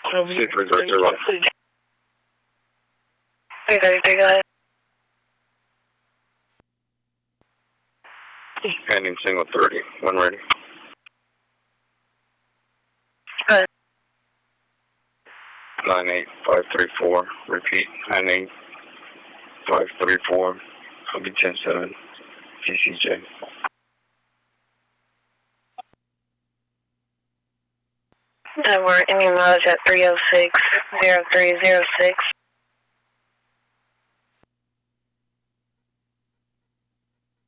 6330. 333, go ahead. Pending single 30. When ready. Go ahead. 98534. Repeat. 98534. I'll be 107. TCJ. And we're ending mileage at 306-0306.